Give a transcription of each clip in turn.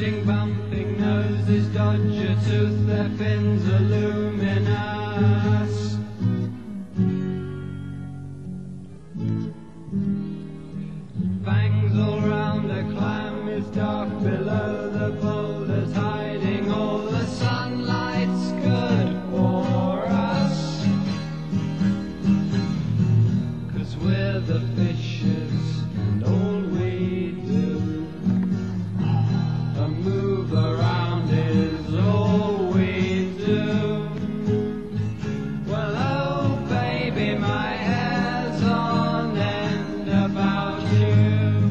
Scratching, bumping noses, dodge a tooth, their fins are luminous. Fangs all round, a clam is dark below the boulders, hiding all the sunlight's good for us. 'Cause we're the fishes and all we do, a move around is all we do. Well, oh baby, my hair's on end about you.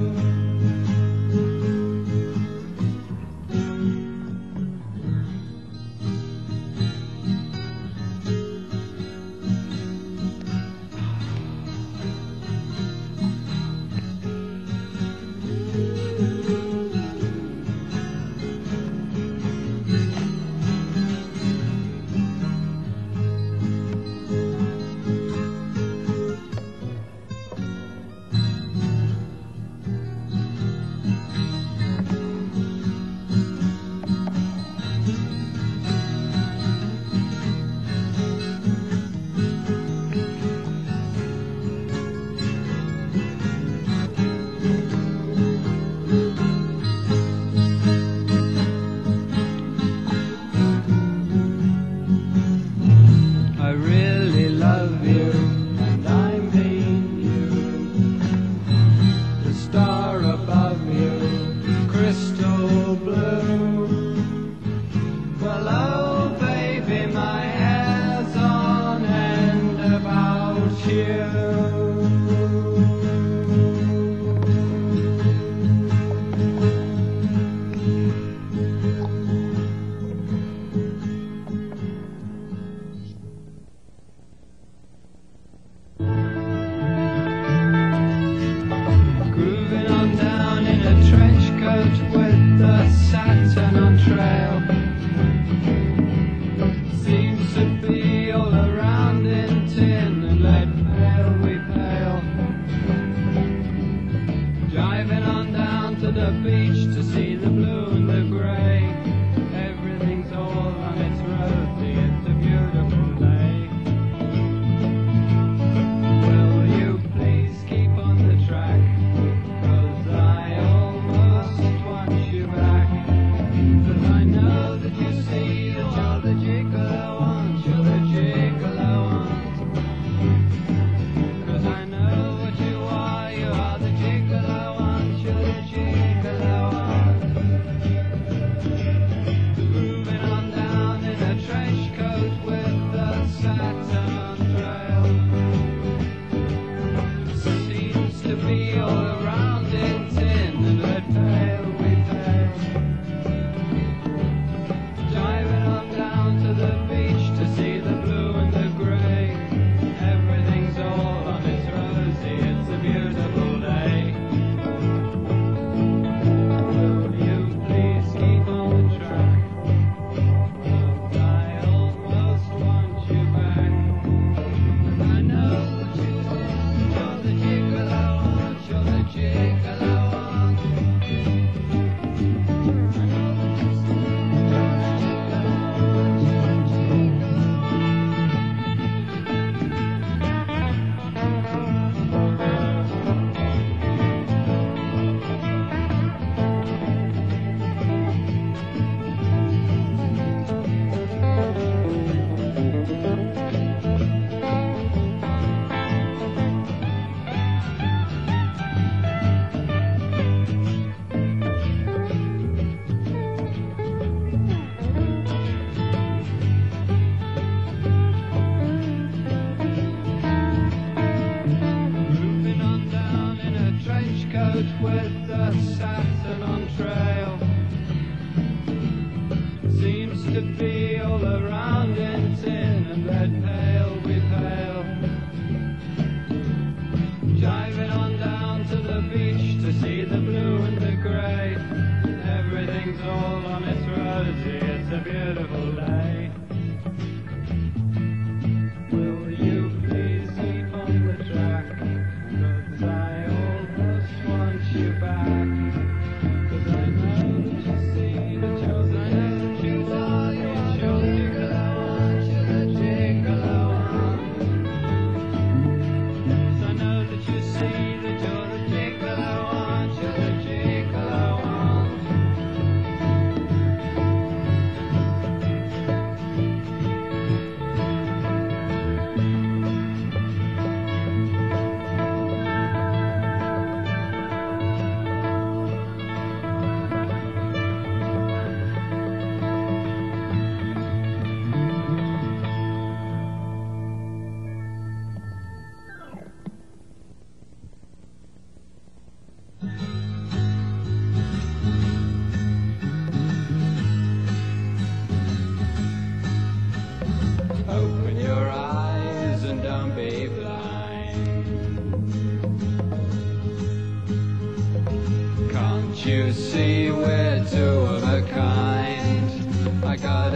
I really love you, and I mean you. The star above you, crystal blue. Well, oh baby, my hair's on end about you. Grooving on down in a trench coat with the Saturn on trail. Seems to be all around in tin and lead pale we pale. Driving on down to the beach to see the blue and the grey. Everything's all on its rosy, it's a beautiful day. Will you please keep on the track? 'Cause I almost want you back. 'Cause I know that you see that you're the jiggle I want, you're the jiggle I want. 'Cause I know what you are the jiggle I want, you're the jiggle I want. Moving on down in a trench coat with the Saturn trail. Seems to be all around in tin and red pale we pale. Driving on down to the beach to see the blue and the grey. Everything's all on its rosy, it's a beautiful day. Will you please keep on the track? 'Cause I almost want you back. I know what you want, you're the jiggle I want, you're the jiggle I want. I know what you say, you're the jiggle I want, you're the jiggle I Moving on down in a trench coat with the Saturn on trail. Seems to be all around in tin and red pale we pale. Driving on down to the beach to see the blue and the grey. Everything's all on its rosy, it's a beautiful day. Will you please keep on the track? 'Cause I almost want you back. 'Cause I know that you see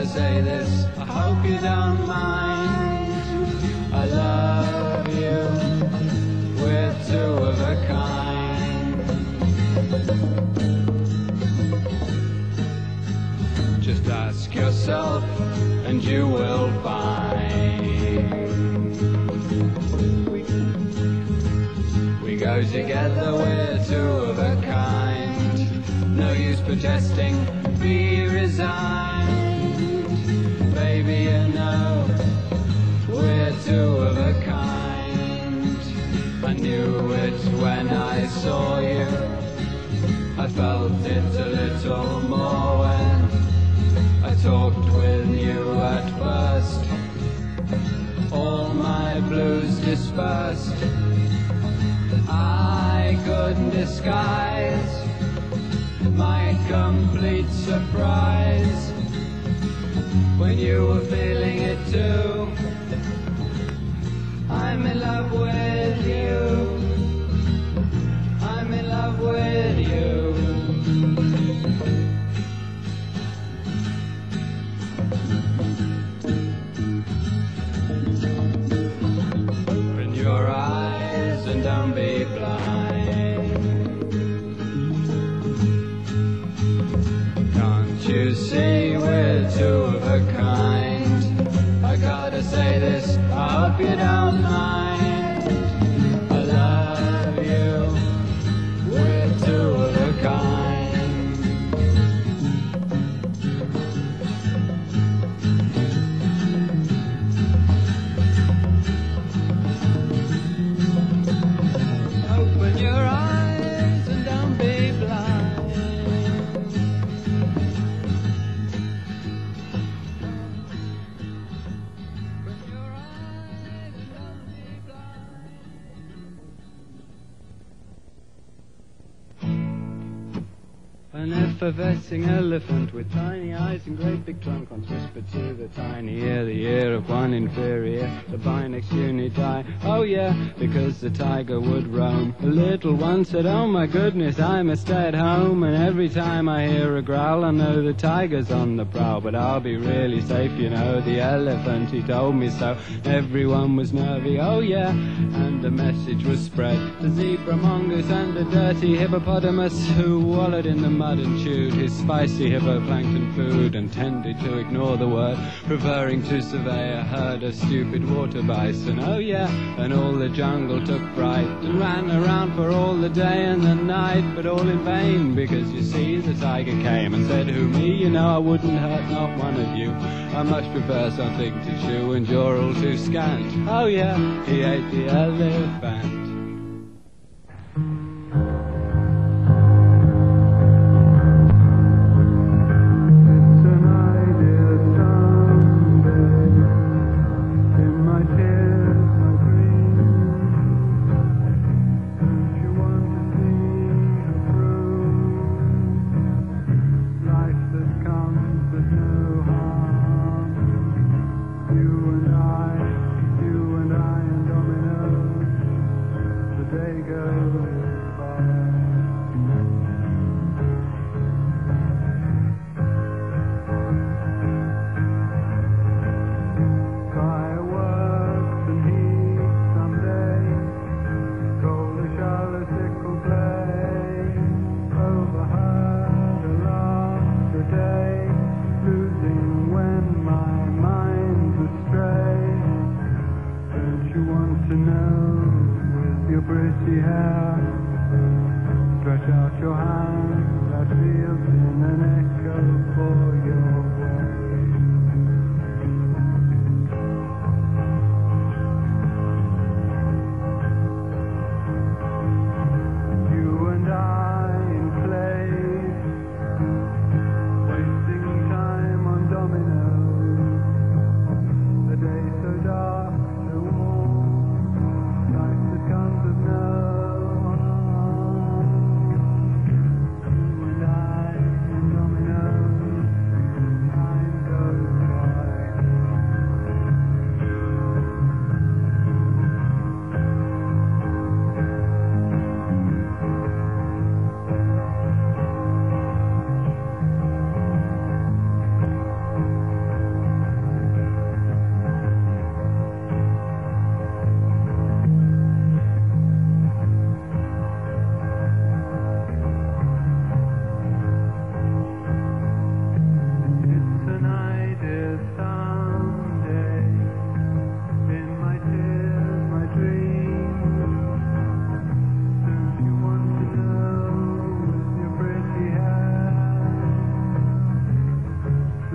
say this, I hope you don't mind. I love you, we're two of a kind. Just ask yourself and you will find. We go together, we're two of a kind. No use protesting, be resigned. Baby, you know, we're two of a kind. I knew it when I saw you. I felt it a little more when I talked with you at first. All my blues dispersed. I couldn't disguise my complete surprise when you were feeling it too. I'm in love with you. I'm in love with you. Open your eyes and don't be blind. Can't you see we're two of a kind? I gotta say this, I hope you don't mind. I love you, we're two of a kind. Open your eyes and don't be blind. Open your eyes and don't be blind. An effervescing elephant with tiny eyes and great big trunk once whispered to the tiny ear, the ear of one inferior, the Binex uniti. Oh yeah, because the tiger would roam. The little one said, oh my goodness, I must stay at home. And every time I hear a growl, I know the tiger's on the prowl. But I'll be really safe, you know, the elephant, he told me so. Everyone was nervy, oh yeah, and the message was spread. The zebra, mongoose and the dirty hippopotamus who wallowed in the mud and chewed his spicy hippoplankton food and tended to ignore the word, preferring to survey a herd of stupid water bison. Oh yeah, and all the jungle took fright and ran around for all the day and the night, but all in vain, because you see the tiger came and said, who me? You know I wouldn't hurt not one of you. I much prefer something to chew and you're all too scant. Oh yeah, he ate the elephant.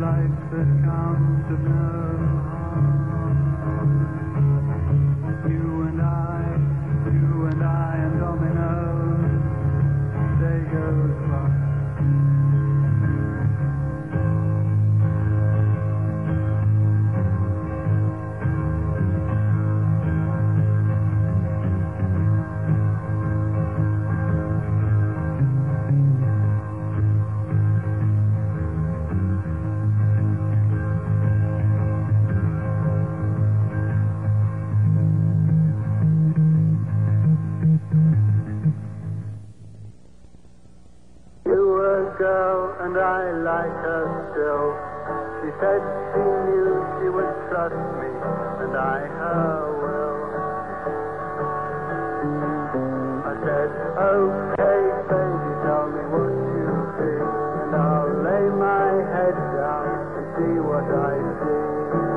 life that comes of no harm. You and I and dominoes, day goes by. And I like her still. She said she knew she would trust me, and I her will. I said, okay, baby, tell me what you see, and I'll lay my head down and see what I see.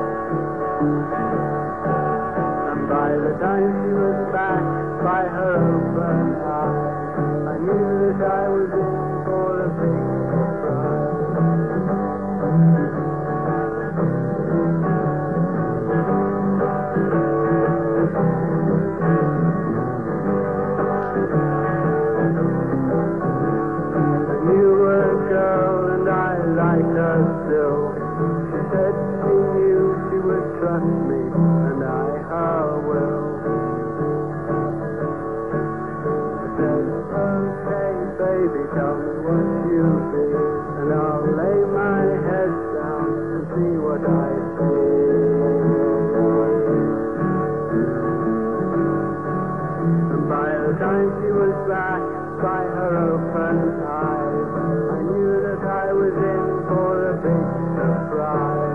And by the time she was back by her open eye, I knew that I was in for a big still. She said she knew she would trust me, and I her will. I said, okay, baby, tell me what you see, and I'll lay my head down and see what I see. And by the time she was back by her open eyes, I knew that I was in for a big surprise.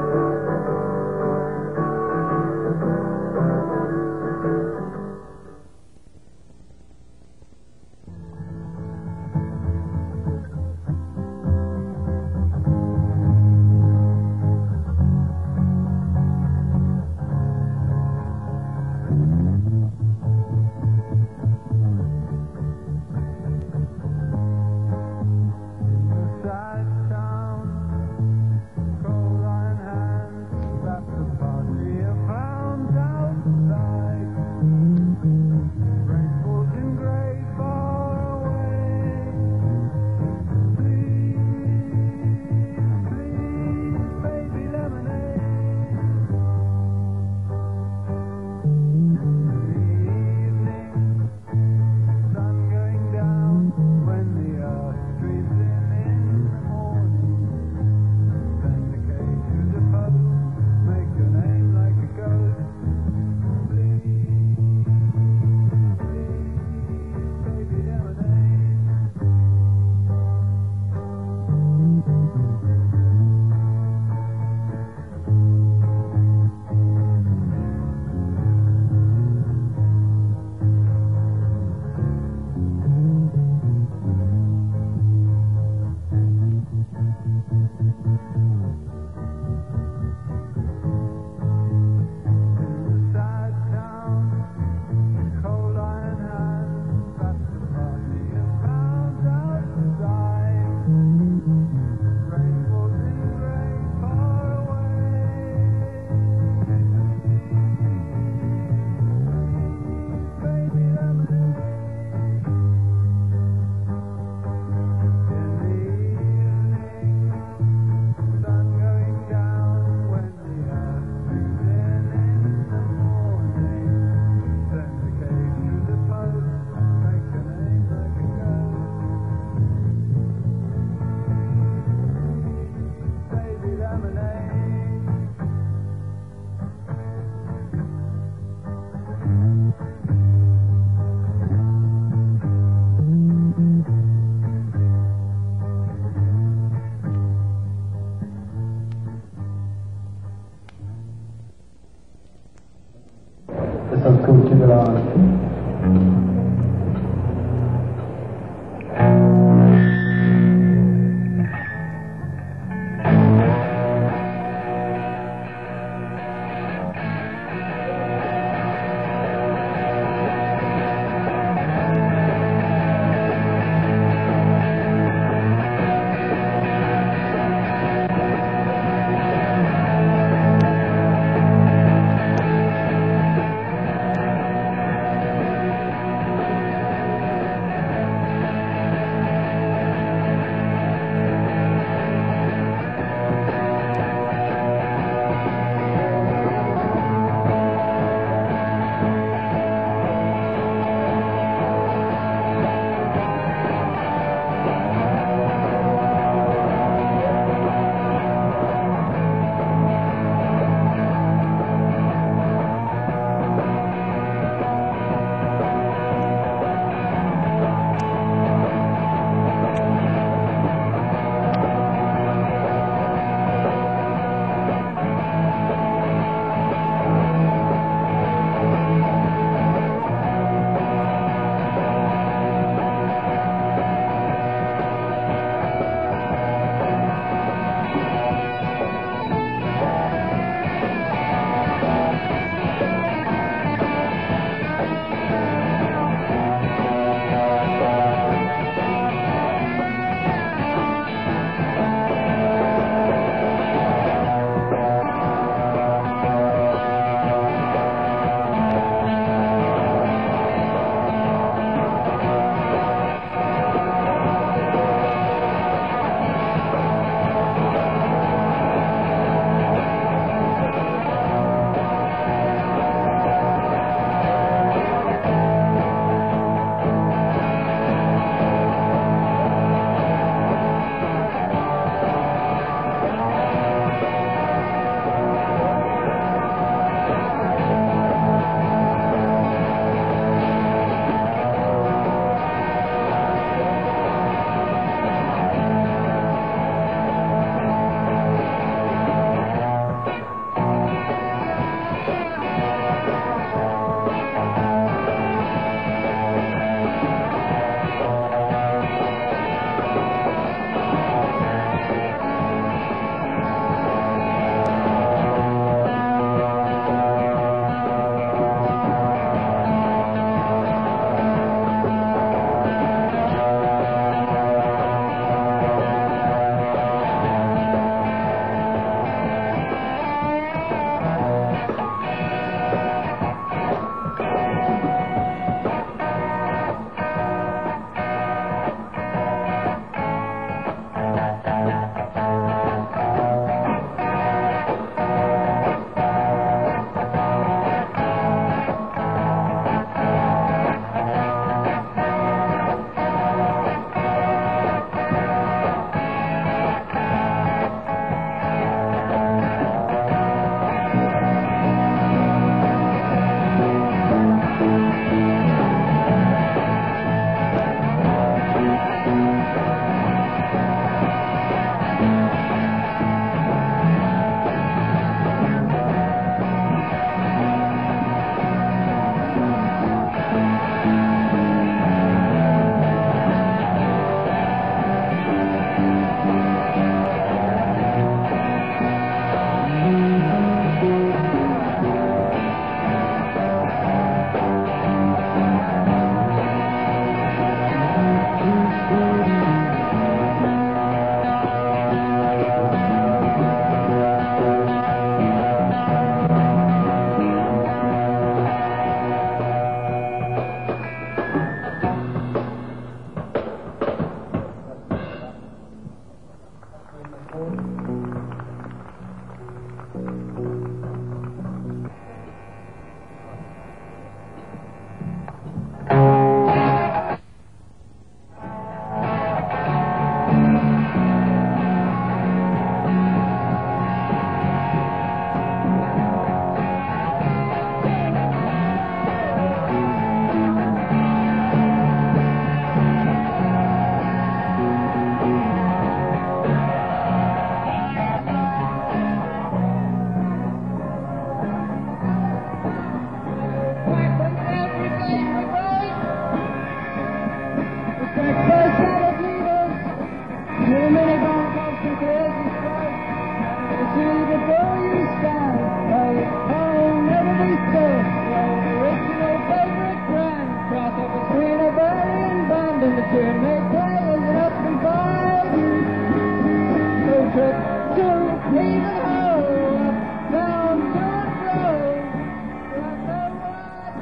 see before you stand. Oh, never be still. Your original favorite brand. Cross up between a Berlin band and the tune they play is an up and five. No trip to even home. Up, down, to and fro. Like the one.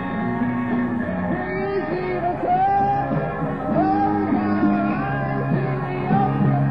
Easy to turn. Close our eyes to the open.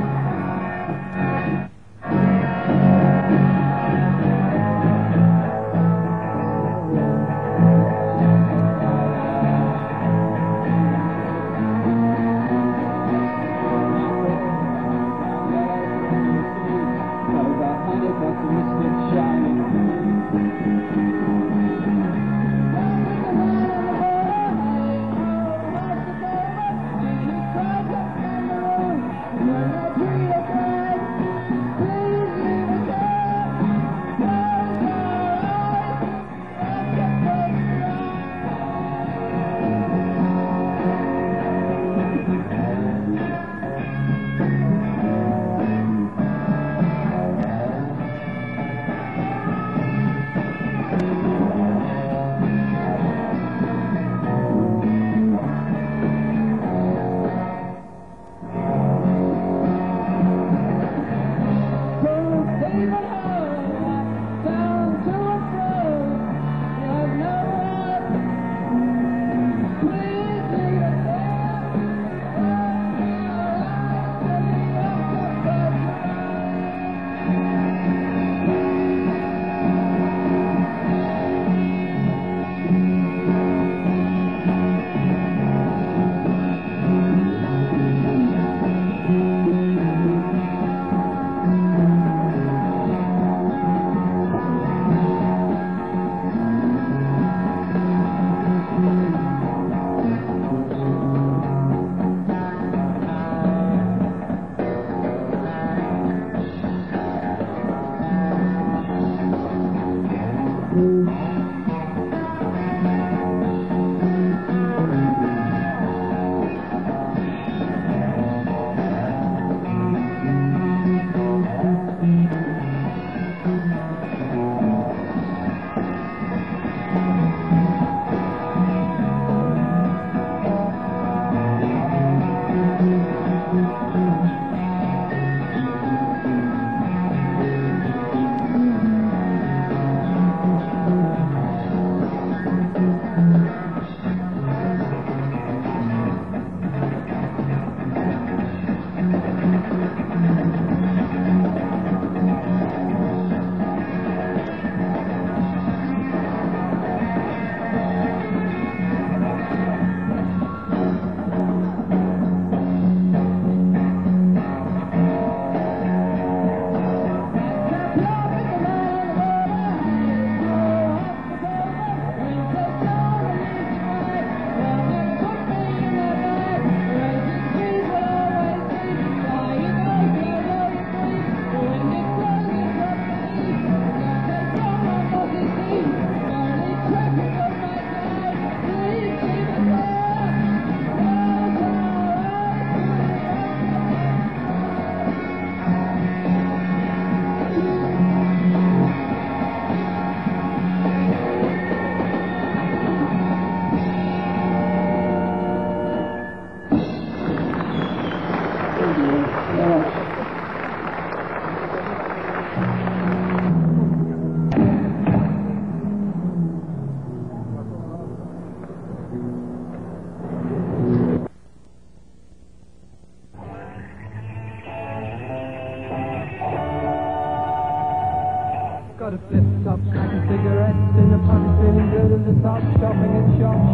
Got a flip-top, snacking cigarettes in a pocket, feeling good at the top, shopping at shops,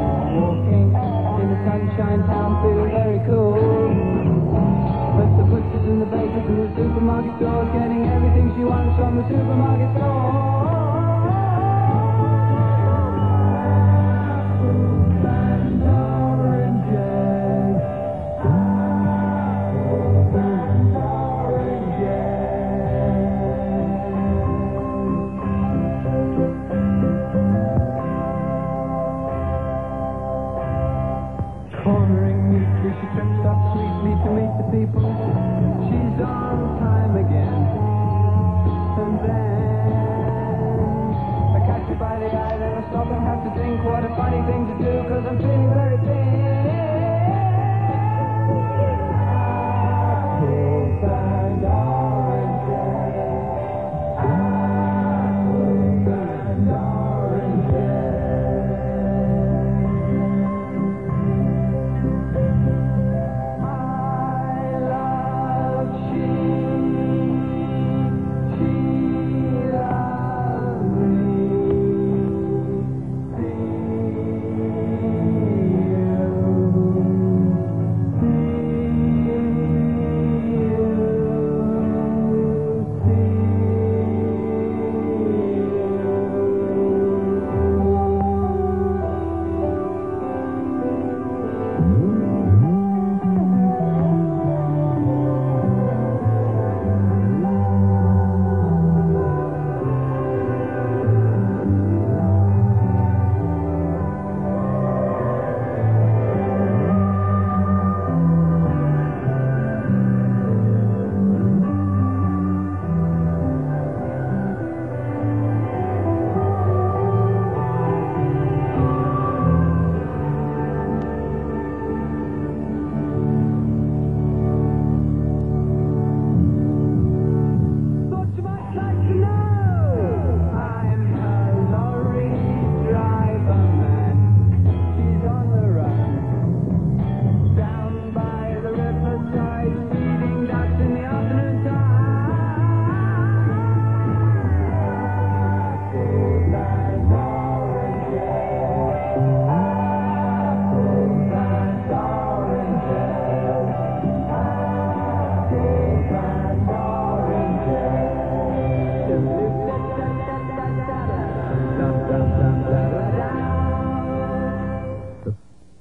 walking in the sunshine town, feeling very cool. But the butchers and the bakers and the supermarket stores, getting everything she wants from the supermarket store.